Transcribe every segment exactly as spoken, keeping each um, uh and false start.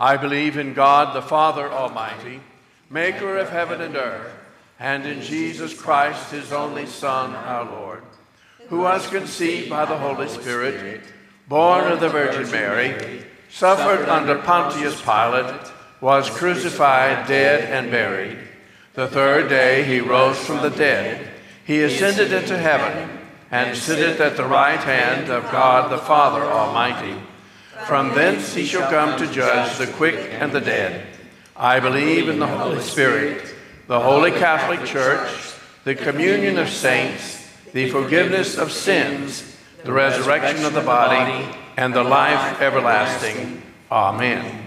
I believe in God, the Father Almighty, maker of heaven and earth, and in Jesus Christ, his only Son, our Lord, who was conceived by the Holy Spirit, born of the Virgin Mary, suffered under Pontius Pilate, was crucified, dead, and buried. The third day he rose from the dead. He ascended into heaven, and sitteth at the right hand of God the Father Almighty. From thence he shall come to judge the quick and the dead. I believe in the Holy Spirit, the Holy Catholic Church, the communion of saints, the forgiveness of sins, the resurrection of the body, and the life everlasting. Amen.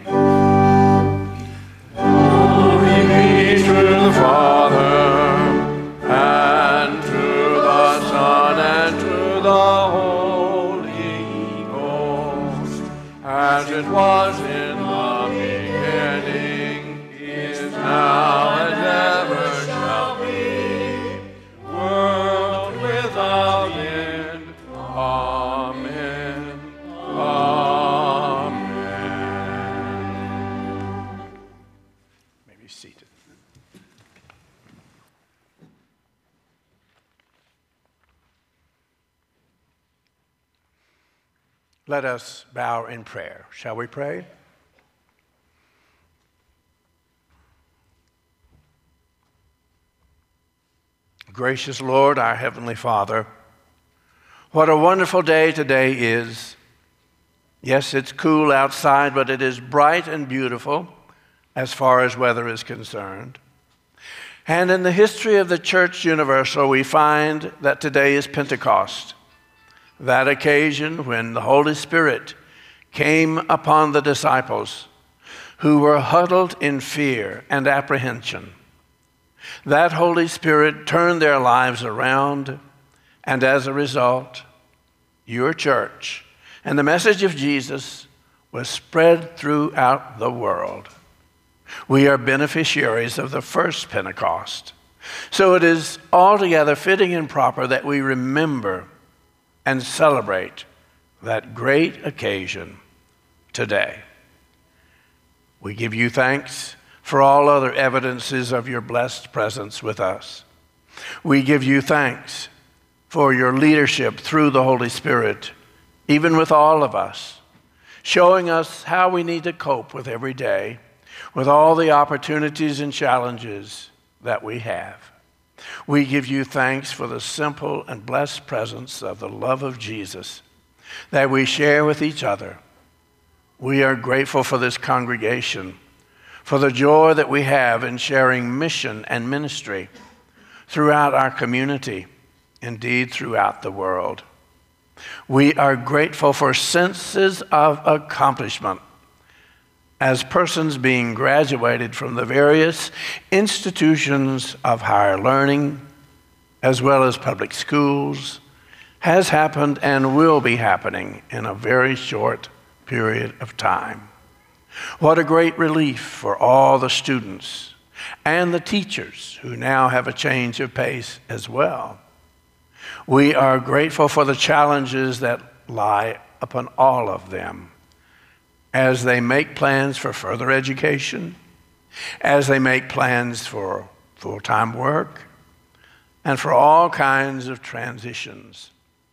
Glory be to the Father, and to the Son, and to the Holy Ghost, as it was in the beginning, is now, and ever shall be, world without end. Amen. Amen. May be seated. Let us bow in prayer. Shall we pray? Gracious Lord, our Heavenly Father, what a wonderful day today is. Yes, it's cool outside, but it is bright and beautiful as far as weather is concerned. And in the history of the Church Universal, we find that today is Pentecost, that occasion when the Holy Spirit came upon the disciples who were huddled in fear and apprehension. That Holy Spirit turned their lives around, and as a result, your church and the message of Jesus was spread throughout the world. We are beneficiaries of the first Pentecost. So it is altogether fitting and proper that we remember and celebrate that great occasion today. We give you thanks for all other evidences of your blessed presence with us. We give you thanks for your leadership through the Holy Spirit, even with all of us, showing us how we need to cope with every day, with all the opportunities and challenges that we have. We give you thanks for the simple and blessed presence of the love of Jesus that we share with each other. We are grateful for this congregation, for the joy that we have in sharing mission and ministry throughout our community, indeed throughout the world. We are grateful for senses of accomplishment as persons being graduated from the various institutions of higher learning, as well as public schools, has happened and will be happening in a very short period of time. What a great relief for all the students and the teachers who now have a change of pace as well. We are grateful for the challenges that lie upon all of them as they make plans for further education, as they make plans for full-time work, and for all kinds of transitions.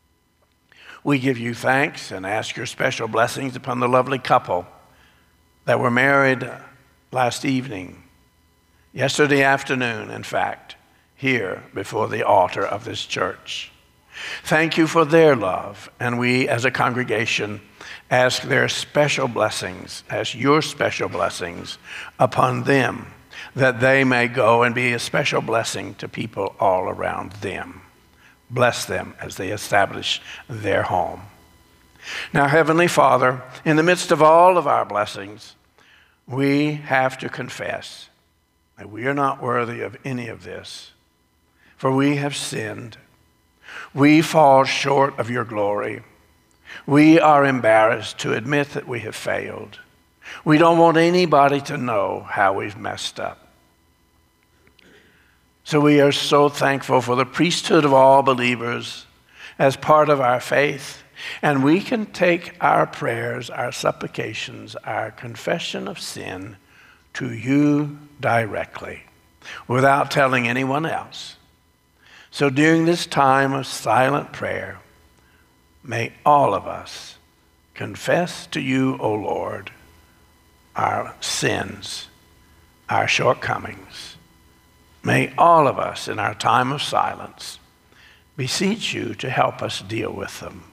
We give you thanks and ask your special blessings upon the lovely couple that were married last evening, yesterday afternoon, in fact, here before the altar of this church. Thank you for their love, and we as a congregation ask their special blessings, as your special blessings upon them, that they may go and be a special blessing to people all around them. Bless them as they establish their home. Now, Heavenly Father, in the midst of all of our blessings, we have to confess that we are not worthy of any of this, for we have sinned. We fall short of your glory. We are embarrassed to admit that we have failed. We don't want anybody to know how we've messed up. So we are so thankful for the priesthood of all believers as part of our faith And we can take our prayers, our supplications, our confession of sin to you directly without telling anyone else. So during this time of silent prayer, may all of us confess to you, O Lord, our sins, our shortcomings. May all of us in our time of silence beseech you to help us deal with them.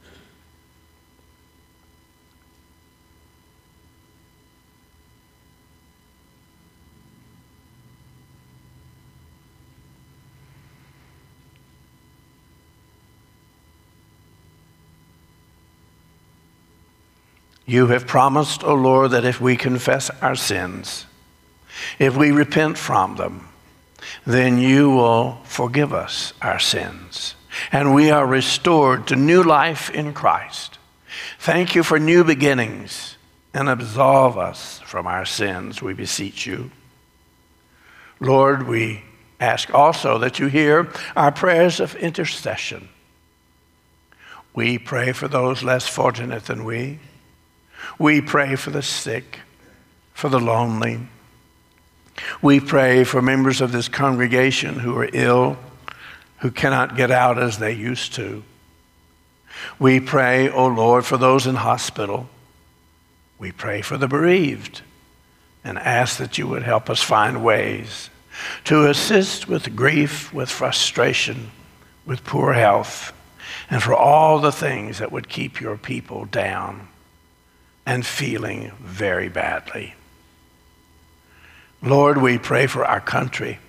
You have promised, O Lord, that if we confess our sins, if we repent from them, then you will forgive us our sins, and we are restored to new life in Christ. Thank you for new beginnings, and absolve us from our sins, we beseech you. Lord, we ask also that you hear our prayers of intercession. We pray for those less fortunate than we. We pray for the sick, for the lonely. We pray for members of this congregation who are ill, who cannot get out as they used to. We pray, O Lord, for those in hospital. We pray for the bereaved and ask that you would help us find ways to assist with grief, with frustration, with poor health, and for all the things that would keep your people down and feeling very badly. Lord, we pray for our country.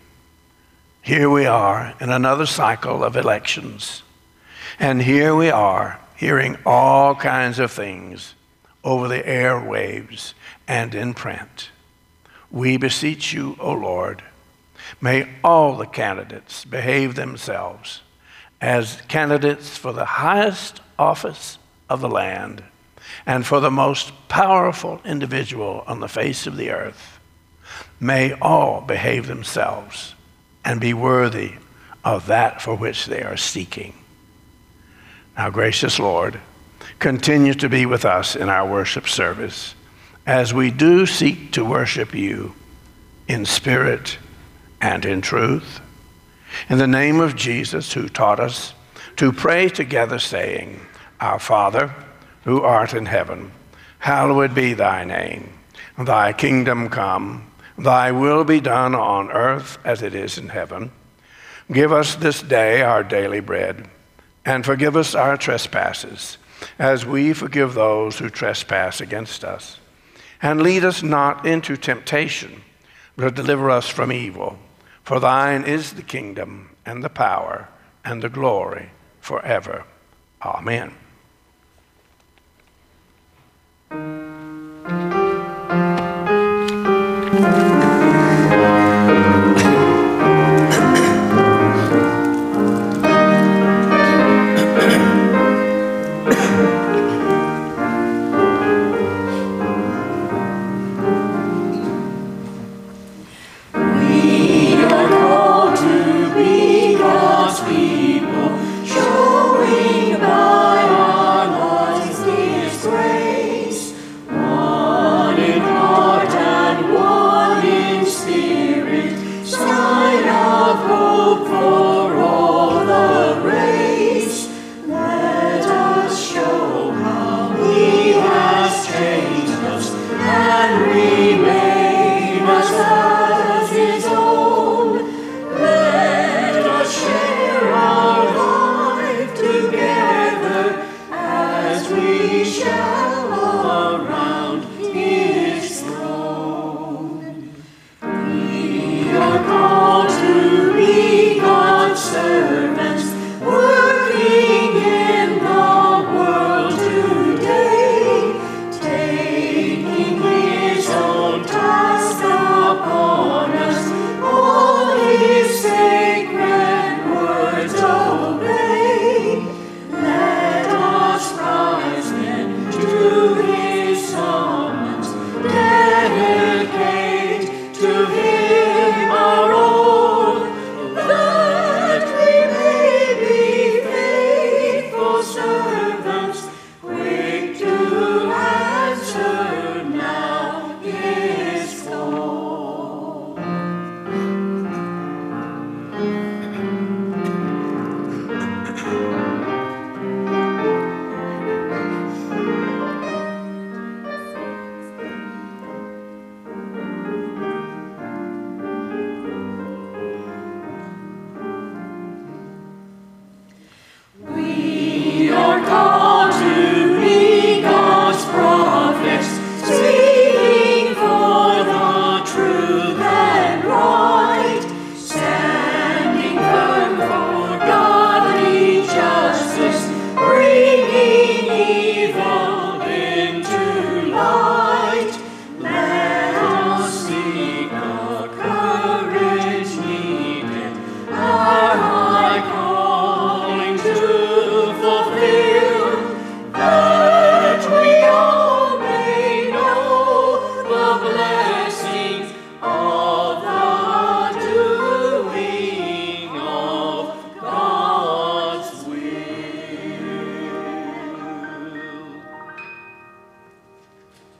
Here we are in another cycle of elections, and here we are hearing all kinds of things over the airwaves and in print. We beseech you, O Lord, may all the candidates behave themselves as candidates for the highest office of the land and for the most powerful individual on the face of the earth. May all behave themselves and be worthy of that for which they are seeking. Now, gracious Lord, continue to be with us in our worship service as we do seek to worship you in spirit and in truth. In the name of Jesus, who taught us to pray together, saying, Our Father, who art in heaven, hallowed be thy name. Thy kingdom come, thy will be done on earth as it is in heaven. Give us this day our daily bread, and forgive us our trespasses, as we forgive those who trespass against us. And lead us not into temptation, but deliver us from evil. For thine is the kingdom, and the power, and the glory forever. Amen. One in heart and one in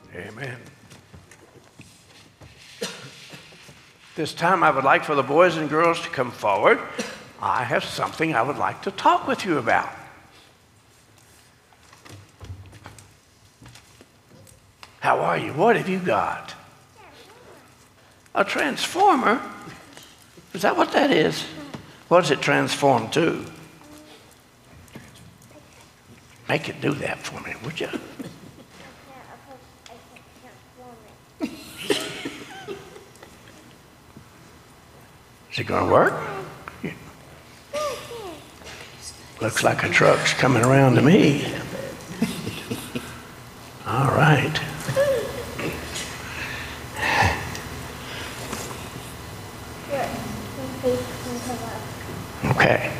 Amen. This time I would like for the boys and girls to come forward. I have something I would like to talk with you about. How are you? What have you got? A transformer? Is that what that is? What does it transform to? Make it do that for me, would you? Is it going to work? Yeah. Looks like a truck's coming around to me. All right. Okay.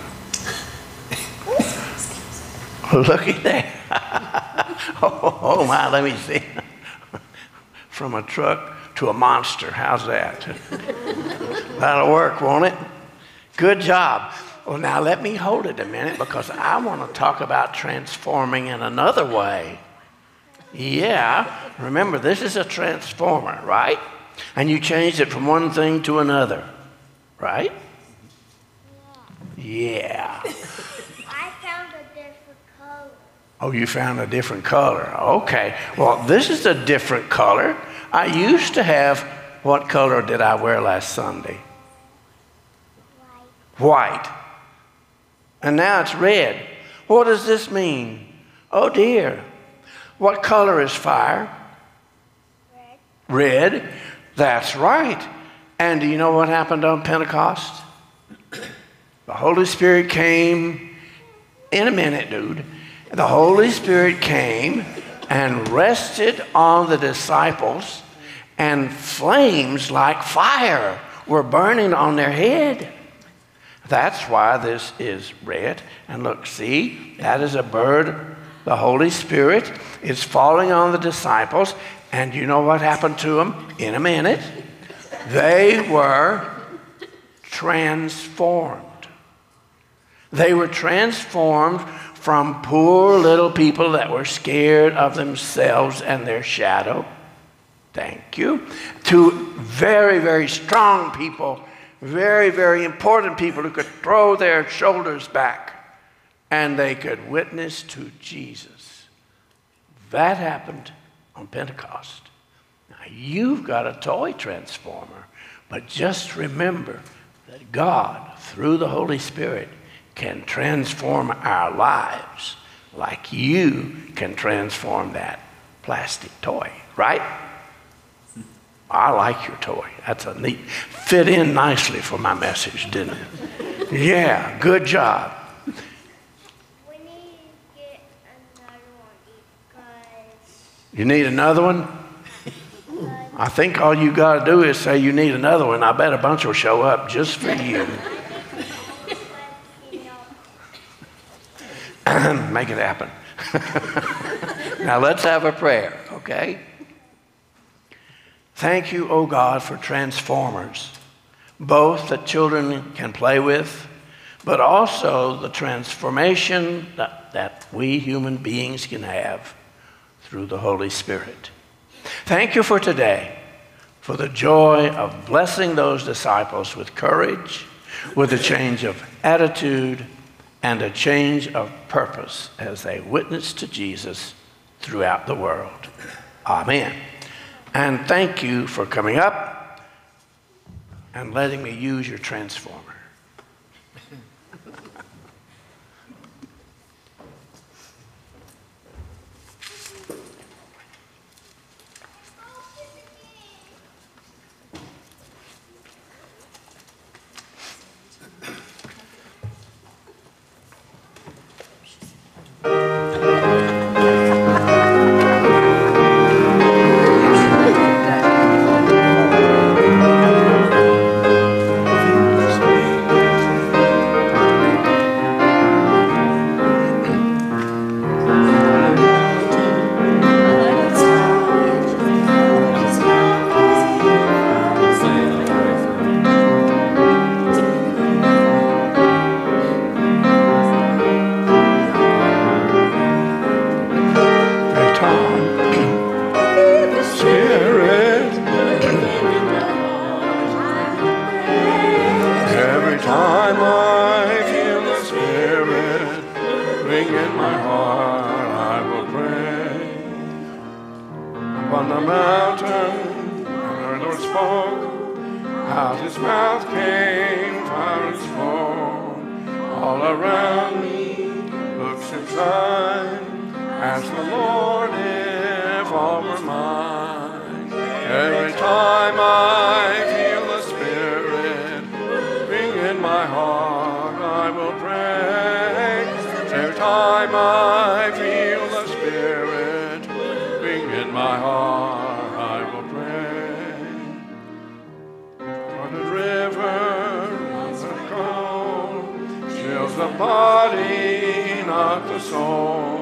Look at that. oh, oh my, let me see. From a truck to a monster. How's that? That'll work, won't it? Good job. Well, now let me hold it a minute because I want to talk about transforming in another way. Yeah, remember this is a transformer, right? And you changed it from one thing to another, right? Yeah. I found a different color. Oh, you found a different color. Okay. Well, this is a different color. I used to have, what color did I wear last Sunday? White. White. And now it's red. What does this mean? Oh dear. What color is fire? Red. Red. That's right. And do you know what happened on Pentecost? The Holy Spirit came in a minute, dude. The Holy Spirit came and rested on the disciples, and flames like fire were burning on their head. That's why this is red. And look, see, that is a bird. The Holy Spirit is falling on the disciples, and you know what happened to them in a minute? They were transformed. They were transformed from poor little people that were scared of themselves and their shadow, thank you, to very, very strong people, very, very important people who could throw their shoulders back and they could witness to Jesus. That happened on Pentecost. Now, you've got a toy transformer, but just remember that God, through the Holy Spirit, can transform our lives like you can transform that plastic toy, right? I like your toy. That's a neat, fit in nicely for my message, didn't it? Yeah, good job. We need to get another one because... You need another one? I think all you got to do is say you need another one. I bet a bunch will show up just for you. Make it happen. Now let's have a prayer, okay? Thank you, oh God, for transformers, both that children can play with, but also the transformation that, that we human beings can have through the Holy Spirit. Thank you for today, for the joy of blessing those disciples with courage, with a change of attitude, and a change of purpose as they witness to Jesus throughout the world. Amen. And thank you for coming up and letting me use your transformer. on the mountain, the Lord spoke. Out his mouth came fire and smoke. All around me looks inside. Ask the Lord if all were mine. Every time I feel the Spirit ring in my heart, I will pray. Every time I feel the Spirit ring in my heart, I will pray. For the river runs cold, chills the body, not the soul.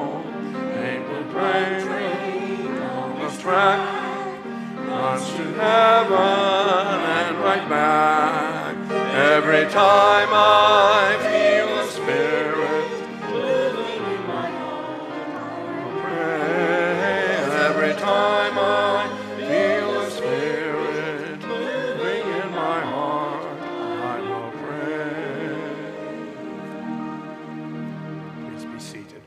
Rain on the track, runs to heaven and right back. Every time I feel the Spirit living in my heart, pray. Every time I feel the Spirit living in my heart, I will pray. Please be seated.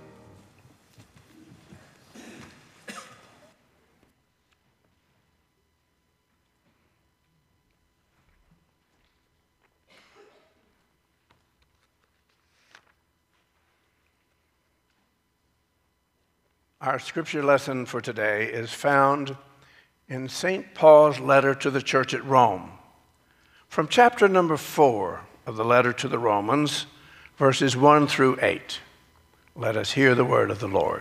Our scripture lesson for today is found in Saint Paul's letter to the church at Rome. From chapter number four of the letter to the Romans, verses one through eight. Let us hear the word of the Lord.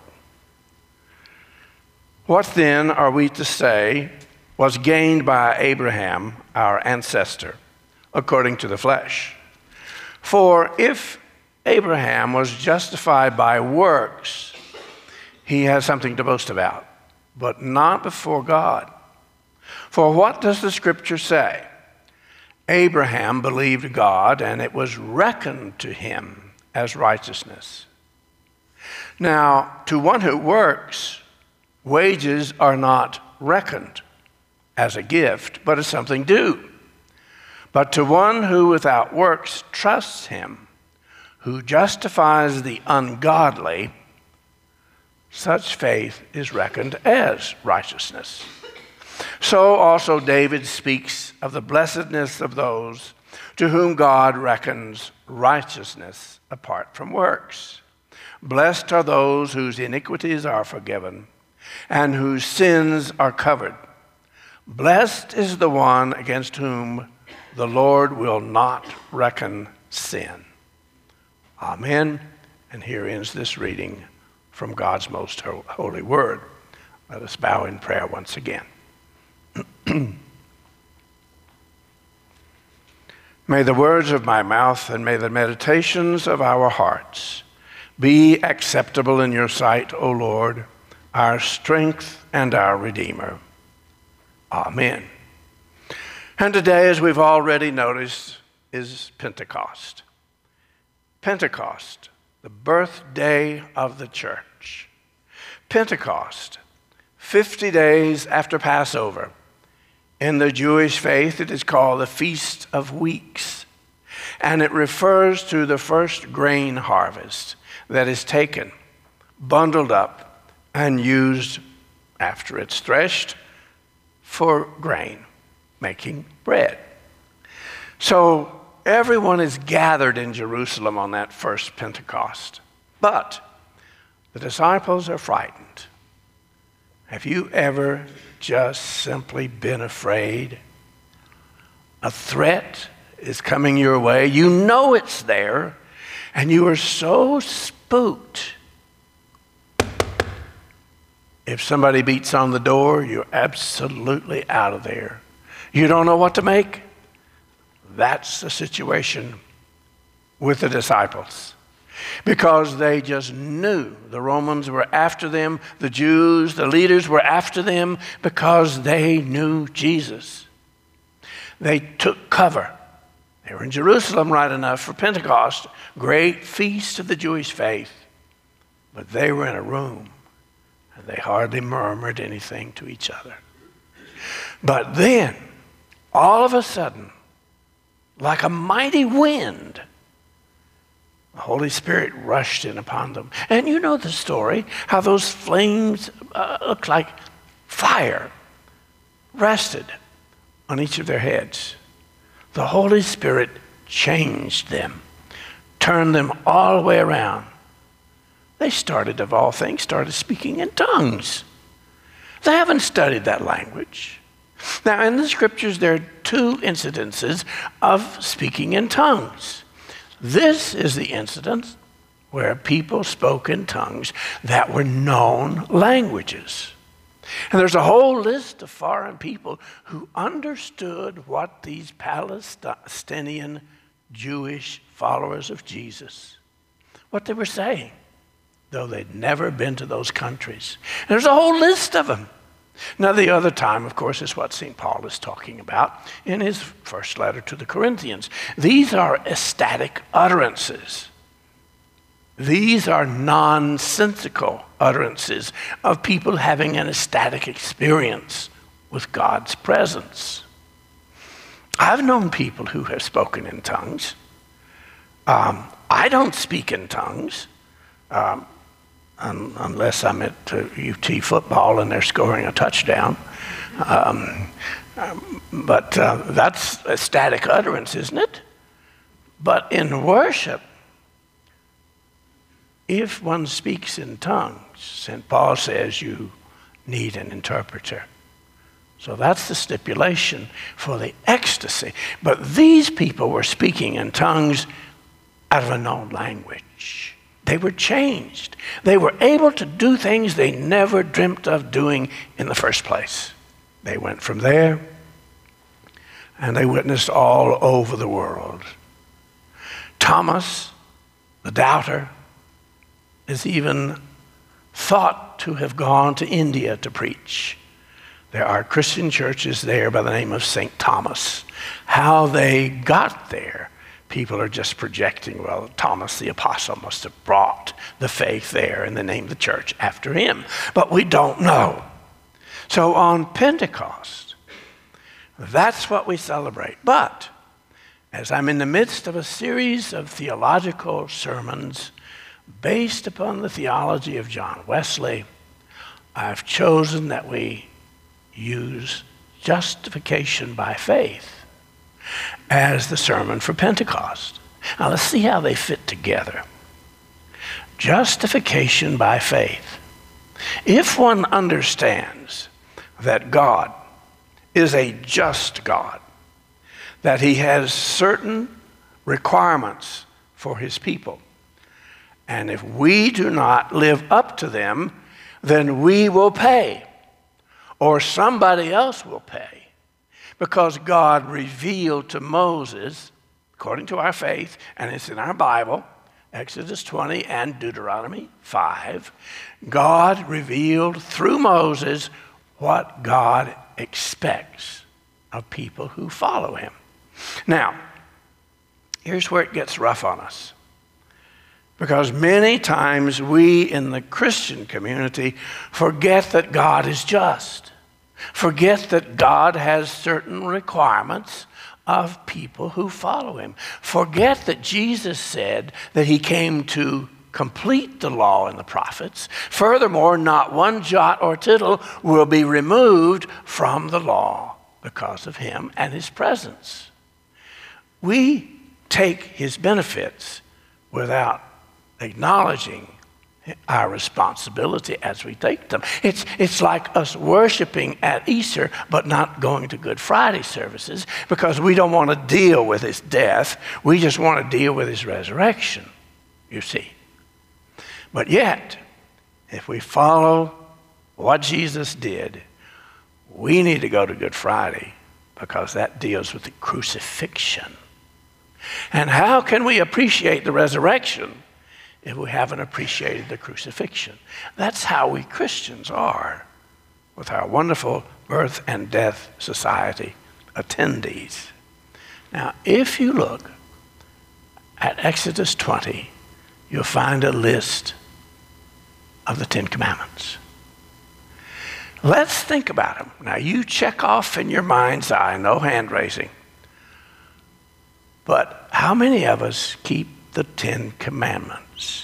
What then are we to say was gained by Abraham, our ancestor, according to the flesh? For if Abraham was justified by works, he has something to boast about, but not before God. For what does the scripture say? Abraham believed God, and it was reckoned to him as righteousness. Now, to one who works, wages are not reckoned as a gift, but as something due. But to one who without works trusts him, who justifies the ungodly, such faith is reckoned as righteousness. So also David speaks of the blessedness of those to whom God reckons righteousness apart from works. Blessed are those whose iniquities are forgiven and whose sins are covered. Blessed is the one against whom the Lord will not reckon sin. Amen. And here ends this reading from God's most holy word. Let us bow in prayer once again. May the words of my mouth and may the meditations of our hearts be acceptable in your sight, O Lord, our strength and our Redeemer. Amen. And today, as we've already noticed, is Pentecost. Pentecost, the birthday of the church. Pentecost, fifty days after Passover. In the Jewish faith, it is called the Feast of Weeks, and it refers to the first grain harvest that is taken, bundled up, and used after it's threshed for grain, making bread. So everyone is gathered in Jerusalem on that first Pentecost. But the disciples are frightened. Have you ever just simply been afraid? A threat is coming your way. You know it's there, and you are so spooked. If somebody beats on the door, you're absolutely out of there. You don't know what to make? That's the situation with the disciples, because they just knew the Romans were after them, the Jews, the leaders were after them, because they knew Jesus. They took cover. They were in Jerusalem right enough for Pentecost, great feast of the Jewish faith, but they were in a room, and they hardly murmured anything to each other. But then, all of a sudden, like a mighty wind, the Holy Spirit rushed in upon them. And you know the story, how those flames uh, looked like fire rested on each of their heads. The Holy Spirit changed them, turned them all the way around. They started, of all things, started speaking in tongues. They haven't studied that language. Now, in the scriptures, there are two incidences of speaking in tongues. This is the incident where people spoke in tongues that were known languages. And there's a whole list of foreign people who understood what these Palestinian Jewish followers of Jesus, what they were saying, though they'd never been to those countries. And there's a whole list of them. Now, the other time, of course, is what Saint Paul is talking about in his first letter to the Corinthians. These are ecstatic utterances. These are nonsensical utterances of people having an ecstatic experience with God's presence. I've known people who have spoken in tongues. Um, I don't speak in tongues. Um, Un- unless I'm at uh, U T football and they're scoring a touchdown. Um, um, but uh, that's a static utterance, isn't it? But in worship, if one speaks in tongues, Saint Paul says you need an interpreter. So that's the stipulation for the ecstasy. But these people were speaking in tongues out of a known language. They were changed. They were able to do things they never dreamt of doing in the first place. They went from there and they witnessed all over the world. Thomas, the doubter, is even thought to have gone to India to preach. There are Christian churches there by the name of Saint Thomas. How they got there, people are just projecting, well, Thomas the apostle must have brought the faith there and they named the church after him. But we don't know. So on Pentecost, that's what we celebrate. But as I'm in the midst of a series of theological sermons based upon the theology of John Wesley, I've chosen that we use justification by faith as the sermon for Pentecost. Now let's see how they fit together. Justification by faith. If one understands that God is a just God, that he has certain requirements for his people, and if we do not live up to them, then we will pay, or somebody else will pay. Because God revealed to Moses, according to our faith, and it's in our Bible, Exodus twenty and Deuteronomy five, God revealed through Moses what God expects of people who follow him. Now, here's where it gets rough on us. Because many times we in the Christian community forget that God is just. Forget that God has certain requirements of people who follow him. Forget that Jesus said that he came to complete the law and the prophets. Furthermore, not one jot or tittle will be removed from the law because of him and his presence. We take his benefits without acknowledging our responsibility as we take them. It's, it's like us worshiping at Easter but not going to Good Friday services because we don't want to deal with his death. We just want to deal with his resurrection, you see. But yet, if we follow what Jesus did, we need to go to Good Friday because that deals with the crucifixion. And how can we appreciate the resurrection if we haven't appreciated the crucifixion? That's how we Christians are with our wonderful Birth and Death Society attendees. Now, if you look at Exodus twenty, you'll find a list of the Ten Commandments. Let's think about them. Now, you check off in your mind's eye, no hand raising. But how many of us keep the Ten Commandments?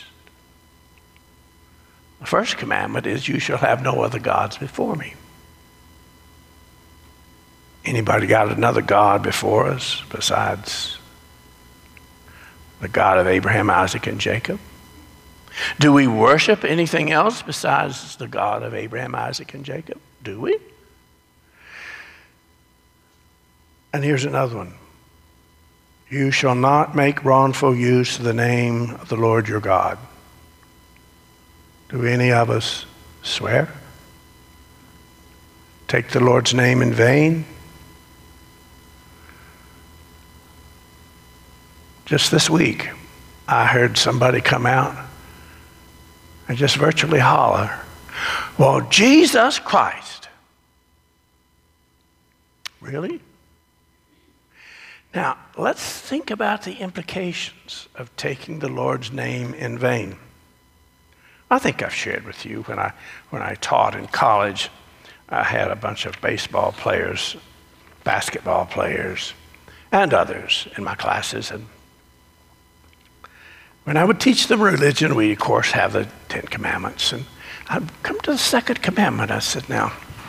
The first commandment is, you shall have no other gods before me. Anybody got another God before us besides the God of Abraham, Isaac, and Jacob? Do we worship anything else besides the God of Abraham, Isaac, and Jacob? Do we? And here's another one. You shall not make wrongful use of the name of the Lord your God. Do any of us swear? Take the Lord's name in vain? Just this week, I heard somebody come out and just virtually holler, well, Jesus Christ. Really? Now, let's think about the implications of taking the Lord's name in vain. I think I've shared with you when I, when I taught in college, I had a bunch of baseball players, basketball players, and others in my classes. And when I would teach them religion, we, of course, have the Ten Commandments. And I'd come to the second commandment. I said, now,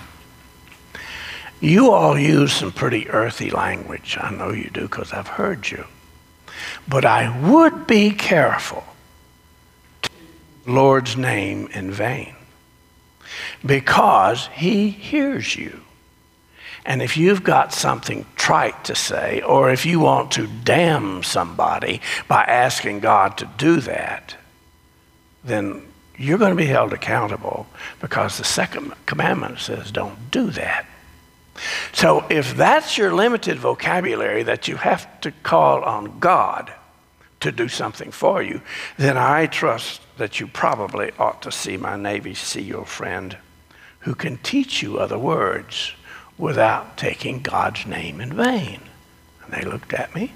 you all use some pretty earthy language. I know you do because I've heard you. But I would be careful to take the Lord's name in vain because he hears you. And if you've got something trite to say, or if you want to damn somebody by asking God to do that, then you're going to be held accountable because the second commandment says don't do that. So if that's your limited vocabulary that you have to call on God to do something for you, then I trust that you probably ought to see my Navy SEAL friend who can teach you other words without taking God's name in vain. And they looked at me.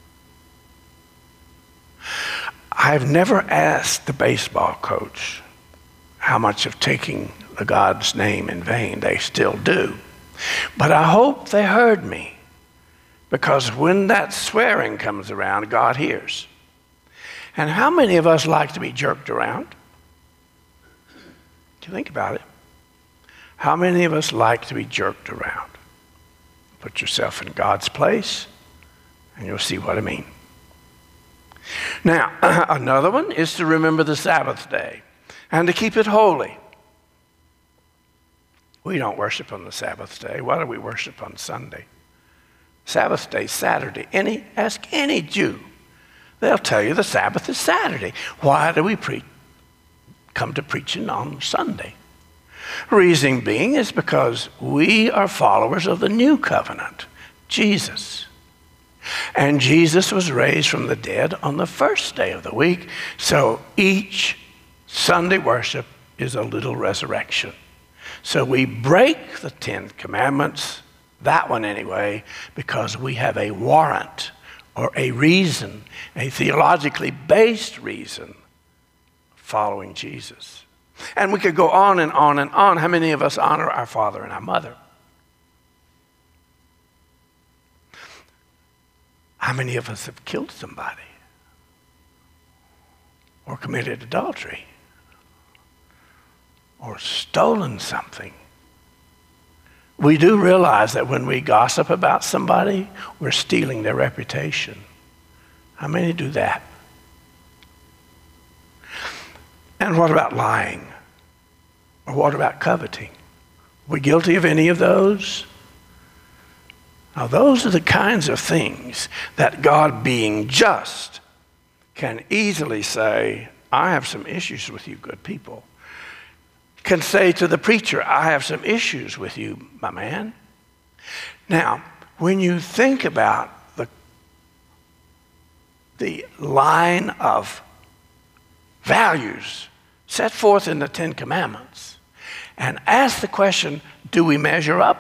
I've never asked the baseball coach how much of taking the God's name in vain they still do. But I hope they heard me, because when that swearing comes around, God hears. And how many of us like to be jerked around? Do you think about it? How many of us like to be jerked around? Put yourself in God's place, and you'll see what I mean. Now, another one is to remember the Sabbath day and to keep it holy. We don't worship on the Sabbath day. Why do we worship on Sunday? Sabbath day, Saturday. Any, ask any Jew. They'll tell you the Sabbath is Saturday. Why do we pre- come to preaching on Sunday? Reason being is because we are followers of the new covenant, Jesus. And Jesus was raised from the dead on the first day of the week. So each Sunday worship is a little resurrection. So we break the Ten Commandments, that one anyway, because we have a warrant or a reason, a theologically based reason following Jesus. And we could go on and on and on. How many of us honor our father and our mother? How many of us have killed somebody or committed adultery or stolen something? We do realize that when we gossip about somebody, we're stealing their reputation. How many do that? And what about lying? Or what about coveting? Are we guilty of any of those? Now, those are the kinds of things that God, being just, can easily say, I have some issues with you, good people. Can say to the preacher, I have some issues with you, my man. Now, when you think about the, the line of values set forth in the Ten Commandments and ask the question, do we measure up?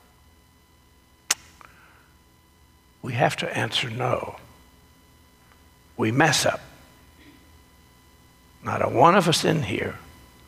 We have to answer no. We mess up. Not a one of us in here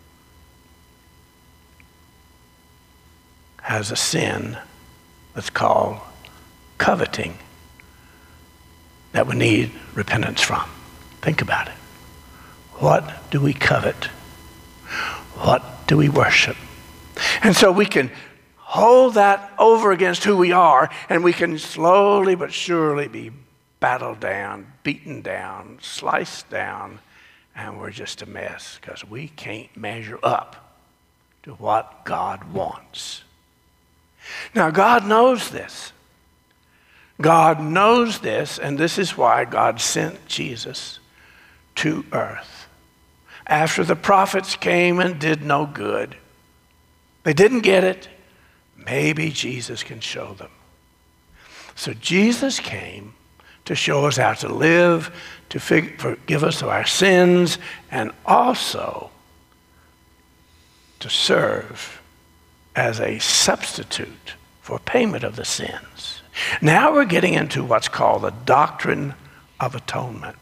has a sin that's called coveting that we need repentance from. Think about it. What do we covet? What do we worship? And so we can hold that over against who we are, and we can slowly but surely be battled down, beaten down, sliced down, and we're just a mess because we can't measure up to what God wants. Now, God knows this. God knows this, and this is why God sent Jesus to earth. After the prophets came and did no good, they didn't get it, maybe Jesus can show them. So Jesus came to show us how to live, to forgive us of our sins, and also to serve as a substitute for payment of the sins. Now we're getting into what's called the doctrine of atonement.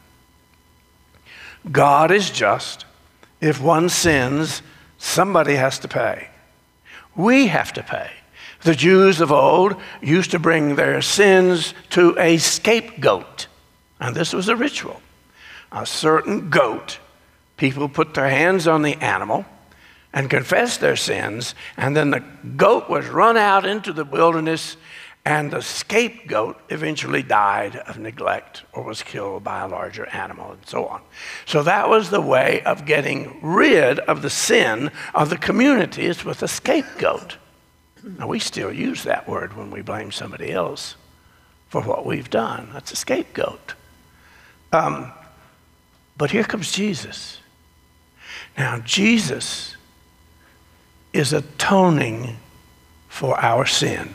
God is just. If one sins, somebody has to pay. We have to pay. The Jews of old used to bring their sins to a scapegoat, and this was a ritual. A certain goat, people put their hands on the animal and confessed their sins, and then the goat was run out into the wilderness, and the scapegoat eventually died of neglect or was killed by a larger animal and so on. So that was the way of getting rid of the sin of the community, is with a scapegoat. Now, we still use that word when we blame somebody else for what we've done. That's a scapegoat. Um, but here comes Jesus. Now, Jesus is atoning for our sin.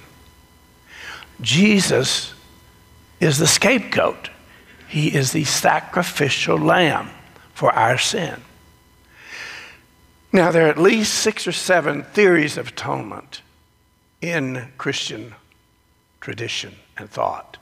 Jesus is the scapegoat. He is the sacrificial lamb for our sin. Now, there are at least six or seven theories of atonement in Christian tradition and thought.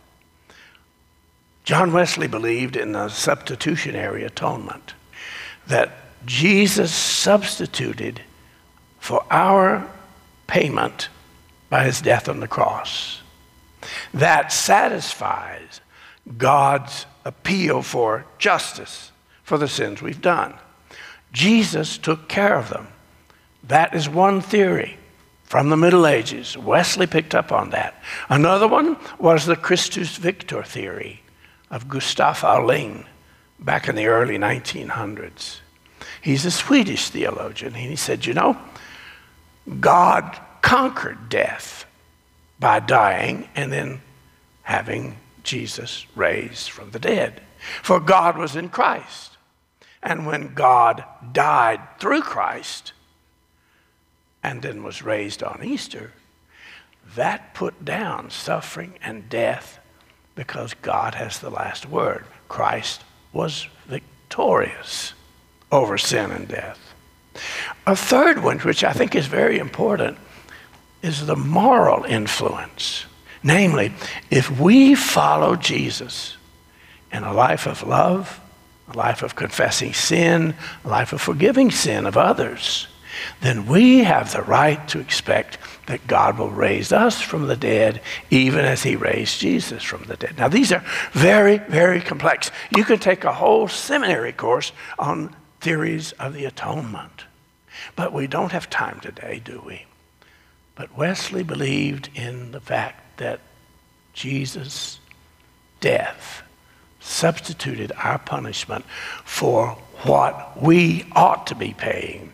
John Wesley believed in the substitutionary atonement, that Jesus substituted for our payment by his death on the cross. That satisfies God's appeal for justice for the sins we've done. Jesus took care of them. That is one theory from the Middle Ages. Wesley picked up on that. Another one was the Christus Victor theory of Gustaf Auling back in the early nineteen hundreds. He's a Swedish theologian, and he said, you know, God conquered death by dying and then having Jesus raised from the dead. For God was in Christ. And when God died through Christ and then was raised on Easter, that put down suffering and death because God has the last word. Christ was victorious over sin and death. A third one, which I think is very important, is the moral influence. Namely, if we follow Jesus in a life of love, a life of confessing sin, a life of forgiving sin of others, then we have the right to expect that God will raise us from the dead even as he raised Jesus from the dead. Now, these are very, very complex. You could take a whole seminary course on theories of the atonement. But we don't have time today, do we? But Wesley believed in the fact that Jesus' death substituted our punishment for what we ought to be paying.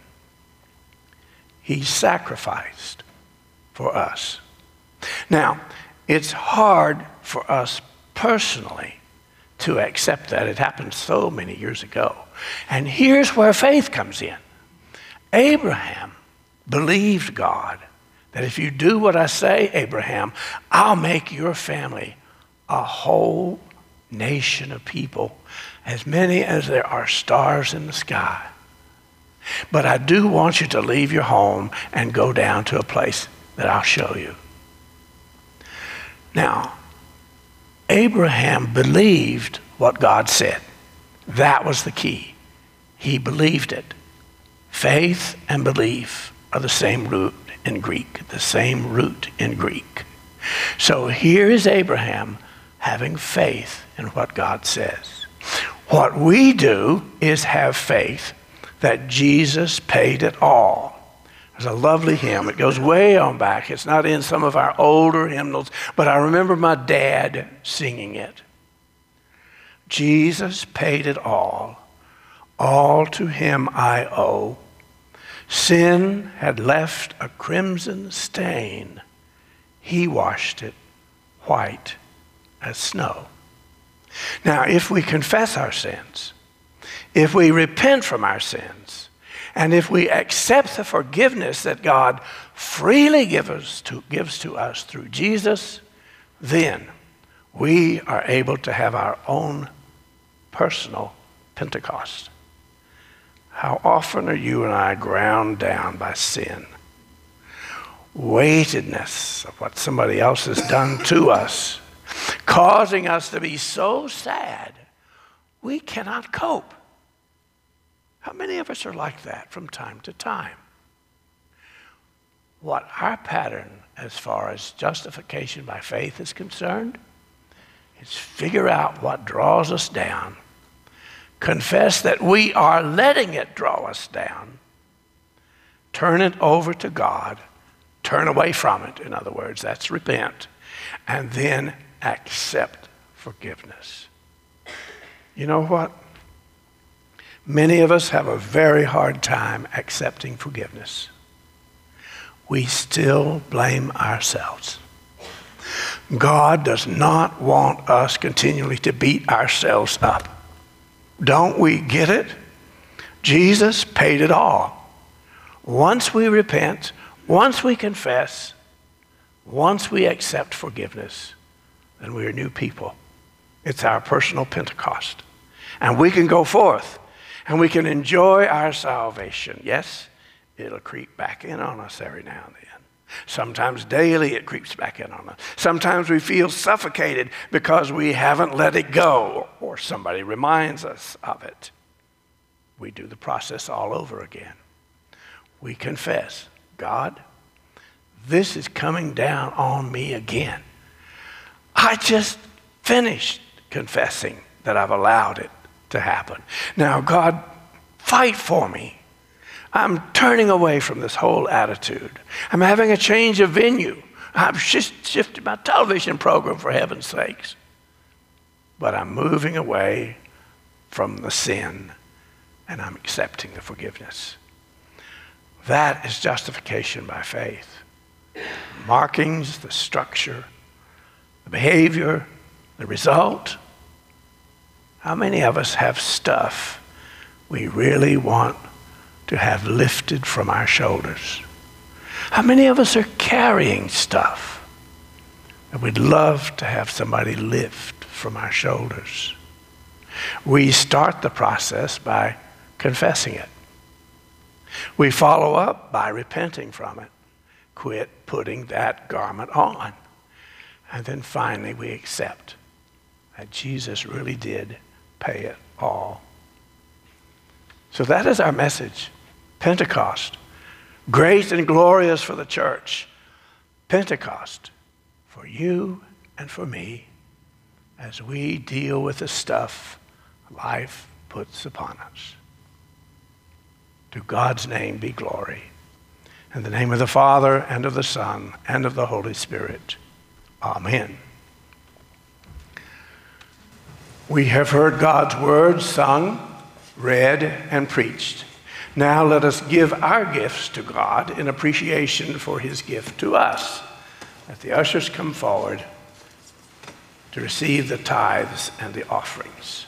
He sacrificed for us. Now, it's hard for us personally to accept that. It happened so many years ago. And here's where faith comes in. Abraham believed God that if you do what I say, Abraham, I'll make your family a whole nation of people, as many as there are stars in the sky. But I do want you to leave your home and go down to a place that I'll show you. Now, Abraham believed what God said. That was the key. He believed it. Faith and belief are the same root in Greek, the same root in Greek. So here is Abraham having faith in what God says. What we do is have faith that Jesus paid it all. There's a lovely hymn. It goes way on back. It's not in some of our older hymnals, but I remember my dad singing it. Jesus paid it all. All to him I owe. Sin had left a crimson stain. He washed it white as snow. Now, if we confess our sins, if we repent from our sins, and if we accept the forgiveness that God freely gives to, gives to us through Jesus, then we are able to have our own personal Pentecost. How often are you and I ground down by sin? Weightedness of what somebody else has done to us, causing us to be so sad we cannot cope. How many of us are like that from time to time? What our pattern as far as justification by faith is concerned is figure out what draws us down, confess that we are letting it draw us down, turn it over to God, turn away from it, in other words, that's repent, and then accept forgiveness. You know what? Many of us have a very hard time accepting forgiveness. We still blame ourselves. God does not want us continually to beat ourselves up. Don't we get it? Jesus paid it all. Once we repent, once we confess, once we accept forgiveness, then we are new people. It's our personal Pentecost. And we can go forth and we can enjoy our salvation. Yes, it'll creep back in on us every now and then. Sometimes daily it creeps back in on us. Sometimes we feel suffocated because we haven't let it go or somebody reminds us of it. We do the process all over again. We confess, God, this is coming down on me again. I just finished confessing that I've allowed it to happen. Now, God, fight for me. I'm turning away from this whole attitude. I'm having a change of venue. I've just shifted my television program, for heaven's sakes. But I'm moving away from the sin, and I'm accepting the forgiveness. That is justification by faith. The markings, the structure, the behavior, the result. How many of us have stuff we really want to have lifted from our shoulders? How many of us are carrying stuff that we'd love to have somebody lift from our shoulders? We start the process by confessing it. We follow up by repenting from it. Quit putting that garment on. And then finally we accept that Jesus really did pay it all. So that is our message. Pentecost, great and glorious for the church. Pentecost for you and for me as we deal with the stuff life puts upon us. To God's name be glory. In the name of the Father, and of the Son, and of the Holy Spirit. Amen. We have heard God's word sung, read, and preached. Now let us give our gifts to God in appreciation for his gift to us. Let the ushers come forward to receive the tithes and the offerings.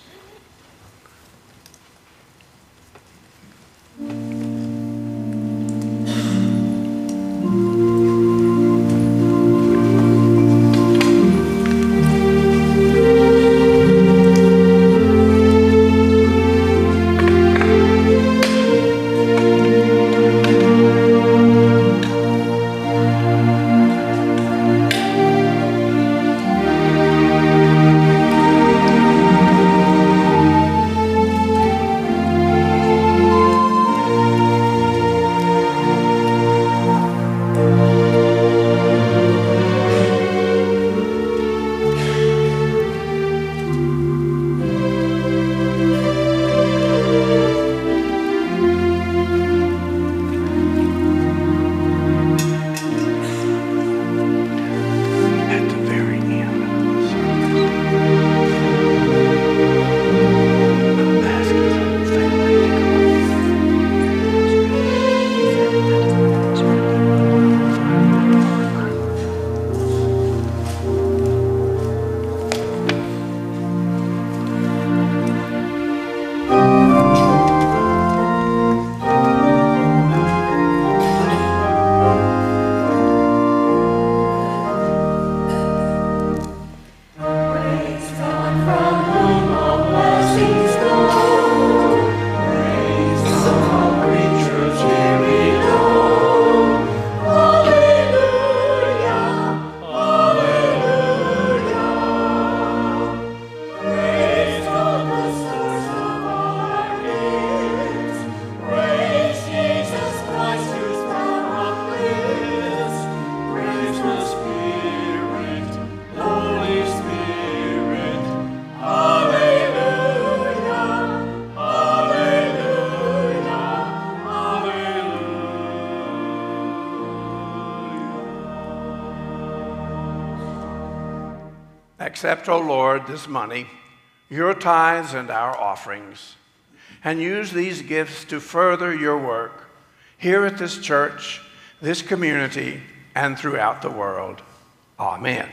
Accept, O Lord, this money, your tithes and our offerings, and use these gifts to further your work here at this church, this community, and throughout the world. Amen.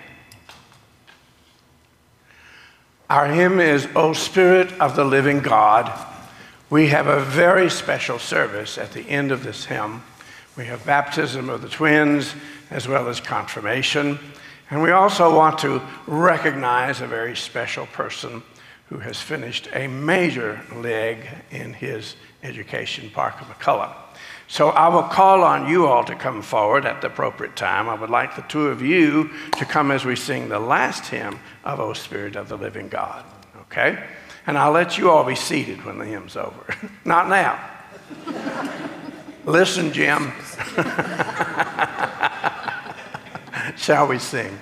Our hymn is, O Spirit of the Living God. We have a very special service at the end of this hymn. We have baptism of the twins as well as confirmation. And we also want to recognize a very special person who has finished a major leg in his education, Parker McCullough. So I will call on you all to come forward at the appropriate time. I would like the two of you to come as we sing the last hymn of O Spirit of the Living God, okay? And I'll let you all be seated when the hymn's over. Not now. Listen, Jim. Shall we sing?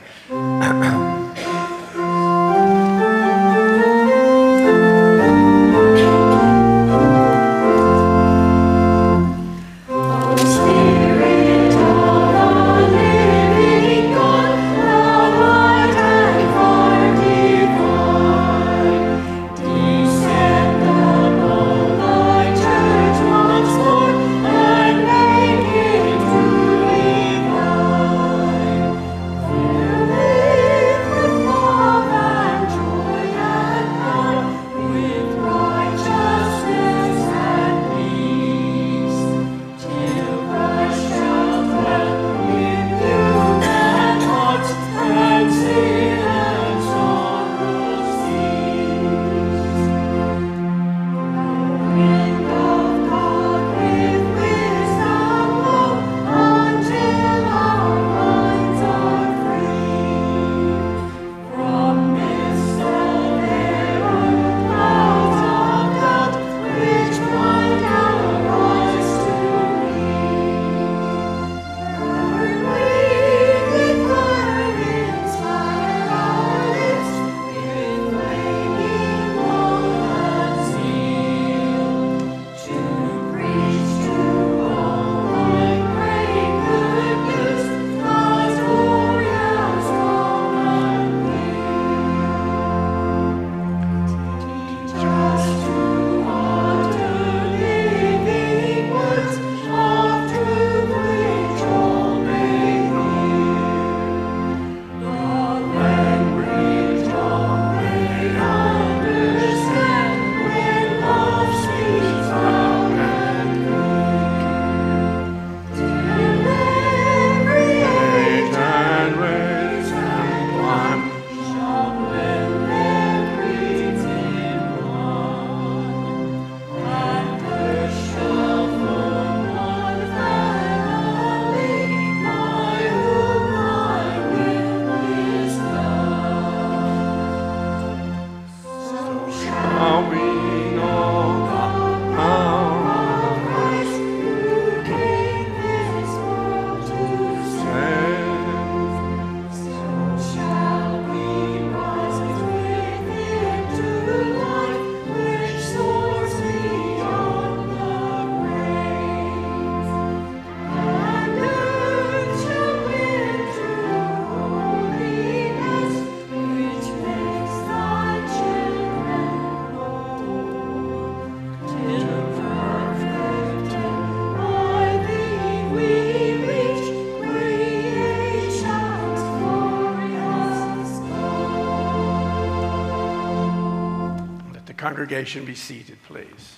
Congregation, be seated, please.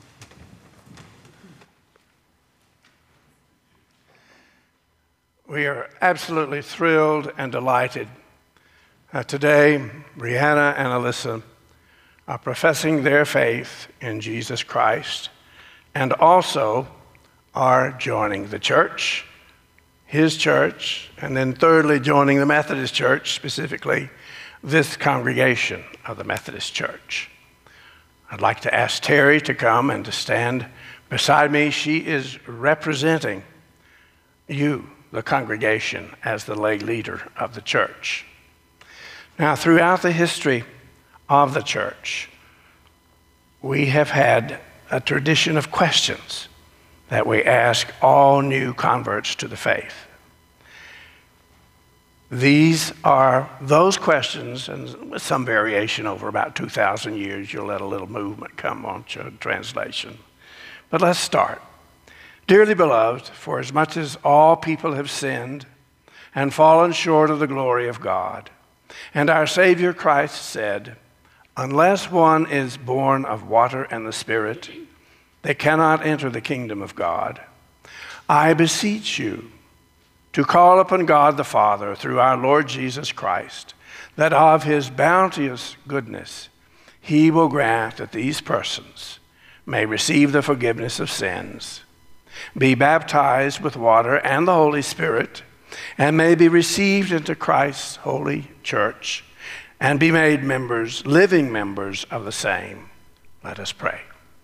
We are absolutely thrilled and delighted. Uh, today, Brianna and Alyssa are professing their faith in Jesus Christ and also are joining the church, his church, and then thirdly, joining the Methodist Church, specifically this congregation of the Methodist Church. I'd like to ask Terry to come and to stand beside me. She is representing you, the congregation, as the lay leader of the church. Now, throughout the history of the church, we have had a tradition of questions that we ask all new converts to the faith. These are those questions, and with some variation over about two thousand years, you'll let a little movement come on to translation. But let's start. Dearly beloved, for as much as all people have sinned and fallen short of the glory of God, and our Savior Christ said, unless one is born of water and the Spirit, they cannot enter the kingdom of God. I beseech you to call upon God the Father through our Lord Jesus Christ, that of his bounteous goodness he will grant that these persons may receive the forgiveness of sins, be baptized with water and the Holy Spirit, and may be received into Christ's holy church, and be made members, living members of the same. Let us pray.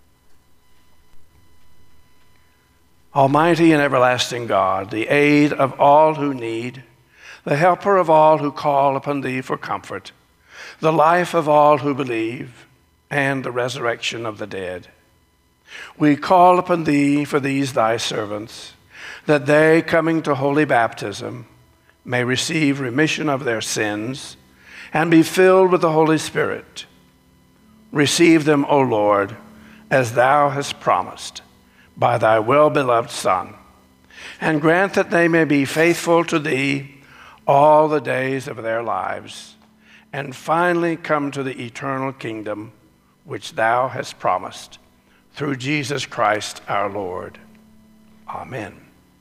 Almighty and everlasting God, the aid of all who need, the helper of all who call upon thee for comfort, the life of all who believe, and the resurrection of the dead. We call upon thee for these thy servants, that they, coming to holy baptism, may receive remission of their sins and be filled with the Holy Spirit. Receive them, O Lord, as thou hast promised, by thy well-beloved Son, and grant that they may be faithful to thee all the days of their lives, and finally come to the eternal kingdom which thou hast promised, through Jesus Christ our Lord. Amen.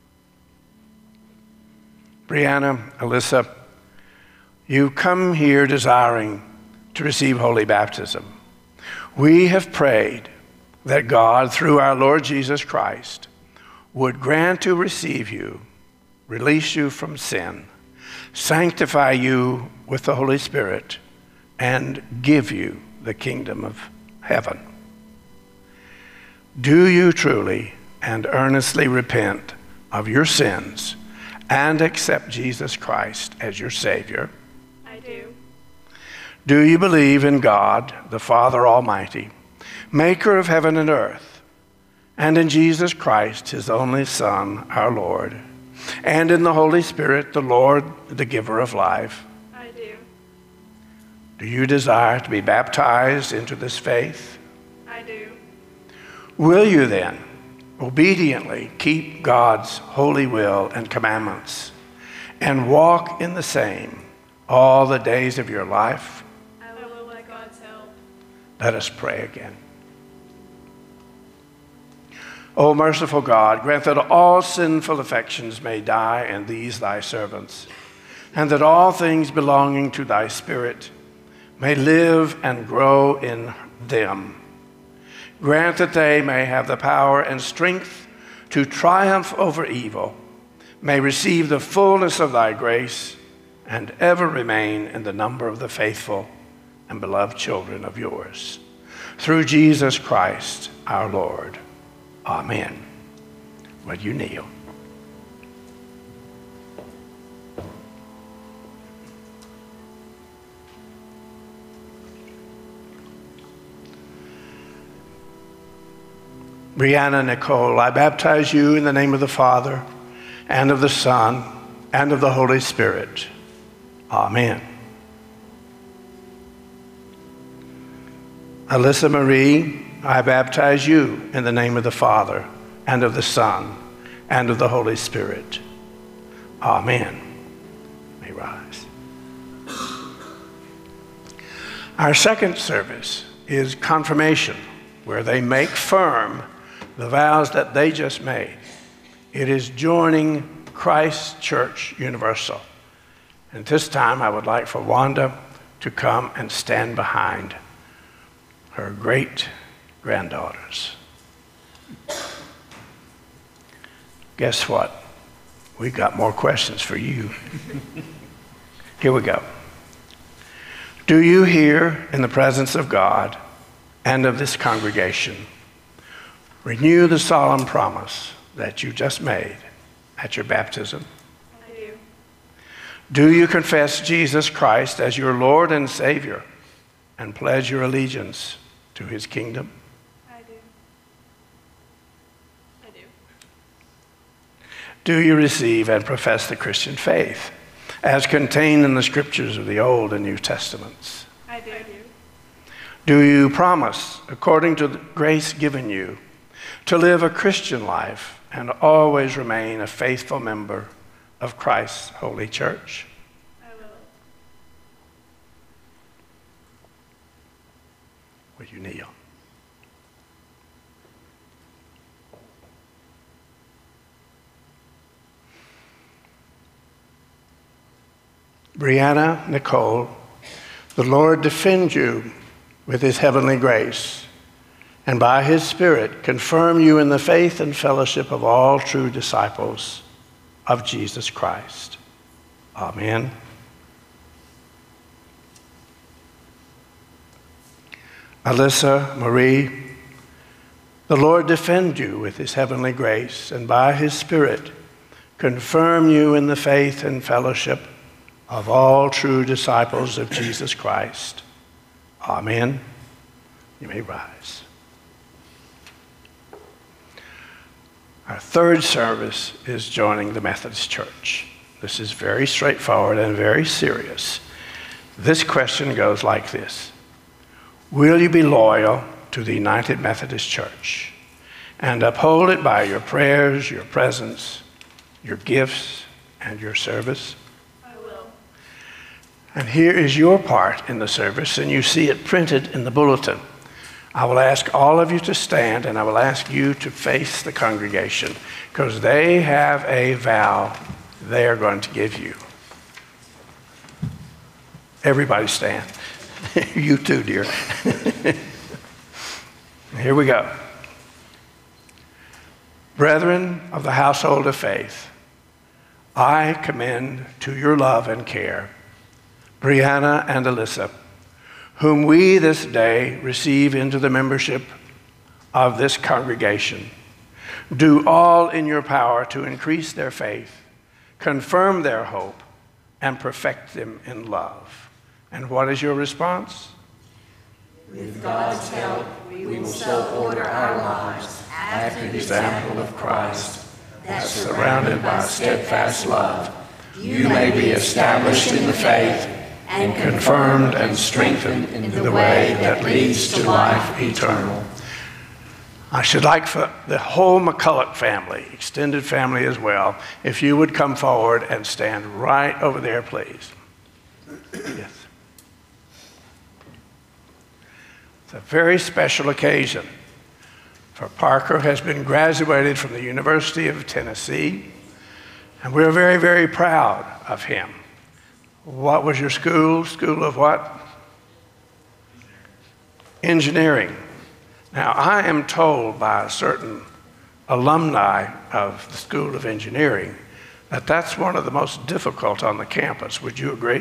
Brianna, Alyssa, you come here desiring to receive holy baptism. We have prayed that God, through our Lord Jesus Christ, would grant to receive you, release you from sin, sanctify you with the Holy Spirit, and give you the kingdom of heaven. Do you truly and earnestly repent of your sins and accept Jesus Christ as your Savior? I do. Do you believe in God, the Father Almighty, maker of heaven and earth, and in Jesus Christ, his only Son, our Lord, and in the Holy Spirit, the Lord, the giver of life? I do. Do you desire to be baptized into this faith? I do. Will you then obediently keep God's holy will and commandments and walk in the same all the days of your life? I will by God's help. Let us pray again. O merciful God, grant that all sinful affections may die in these thy servants, and that all things belonging to thy Spirit may live and grow in them. Grant that they may have the power and strength to triumph over evil, may receive the fullness of thy grace, and ever remain in the number of the faithful and beloved children of yours. Through Jesus Christ our Lord. Amen. Will you kneel? Brianna Nicole, I baptize you in the name of the Father, and of the Son, and of the Holy Spirit. Amen. Alyssa Marie, I baptize you in the name of the Father, and of the Son, and of the Holy Spirit. Amen. May rise. Our second service is confirmation, where they make firm the vows that they just made. It is joining Christ Church Universal. And this time I would like for Wanda to come and stand behind her great granddaughters. Guess what? We got more questions for you. Here we go. Do you here in the presence of God and of this congregation renew the solemn promise that you just made at your baptism? I do. Do you confess Jesus Christ as your Lord and Savior and pledge your allegiance to his kingdom? I do. I do. Do you receive and profess the Christian faith as contained in the scriptures of the Old and New Testaments? I do. Do you promise, according to the grace given you, to live a Christian life and always remain a faithful member of Christ's holy church? I will. Will you kneel? Brianna Nicole, the Lord defend you with his heavenly grace, and by his Spirit confirm you in the faith and fellowship of all true disciples of Jesus Christ. Amen. Alyssa Marie, the Lord defend you with his heavenly grace, and by his Spirit confirm you in the faith and fellowship of all true disciples of Jesus Christ. Amen. You may rise. Our third service is joining the Methodist Church. This is very straightforward and very serious. This question goes like this: will you be loyal to the United Methodist Church and uphold it by your prayers, your presence, your gifts, and your service? I will. And here is your part in the service, and you see it printed in the bulletin. I will ask all of you to stand, and I will ask you to face the congregation, because they have a vow they are going to give you. Everybody stand. You too, dear. Here we go. Brethren of the household of faith, I commend to your love and care Brianna and Alyssa, whom we this day receive into the membership of this congregation. Do all in your power to increase their faith, confirm their hope, and perfect them in love. And what is your response? With God's help, we will so order our lives after the example of Christ, that surrounded by steadfast love, you may be established in the faith and confirmed and strengthened in the way that leads to life eternal. I should like for the whole McCulloch family, extended family as well, if you would come forward and stand right over there, please. Yes. It's a very special occasion, for Parker has been graduated from the University of Tennessee, and we're very, very proud of him. What was your school? School of what? Engineering. Now, I am told by a certain alumni of the School of Engineering that that's one of the most difficult on the campus. Would you agree?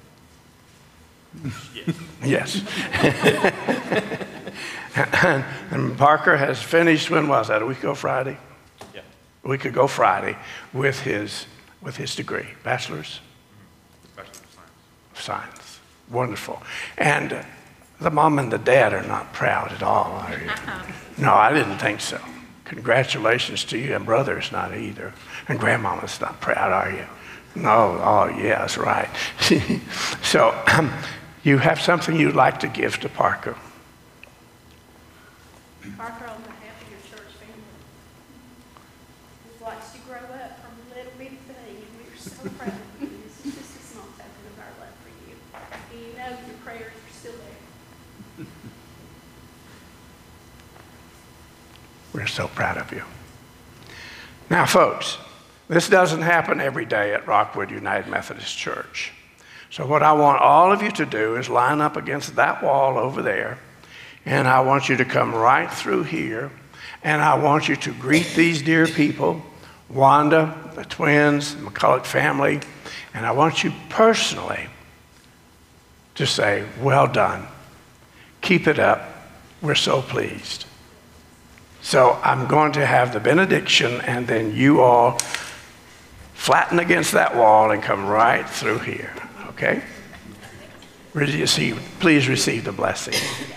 Yes. Yes. and, and Parker has finished, when was that? A week ago Friday? Yeah. A week ago Friday with his, with his degree, bachelor's? Bachelor of Science. Science. Wonderful. And uh, the mom and the dad are not proud at all, are you? No, I didn't think so. Congratulations to you, and brother's not either. And grandmama's not proud, are you? No, oh yeah, that's right. So um, you have something you'd like to give to Parker. Parker, on behalf of your church family, we've watched you grow up from a little bitty thing, and we're so proud of you. This is just a small token of our love for you. And you know your prayers are still there. We're so proud of you. Now, folks, this doesn't happen every day at Rockwood United Methodist Church. So what I want all of you to do is line up against that wall over there, and I want you to come right through here, and I want you to greet these dear people, Wanda, the twins, the McCulloch family, and I want you personally to say, well done. Keep it up. We're so pleased. So I'm going to have the benediction, and then you all flatten against that wall and come right through here, okay? Receive, please receive the blessing.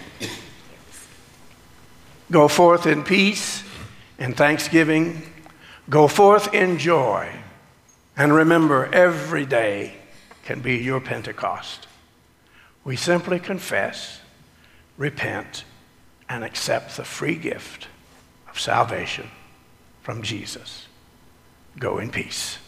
Go forth in peace and thanksgiving. Go forth in joy. And remember, every day can be your Pentecost. We simply confess, repent, and accept the free gift of salvation from Jesus. Go in peace.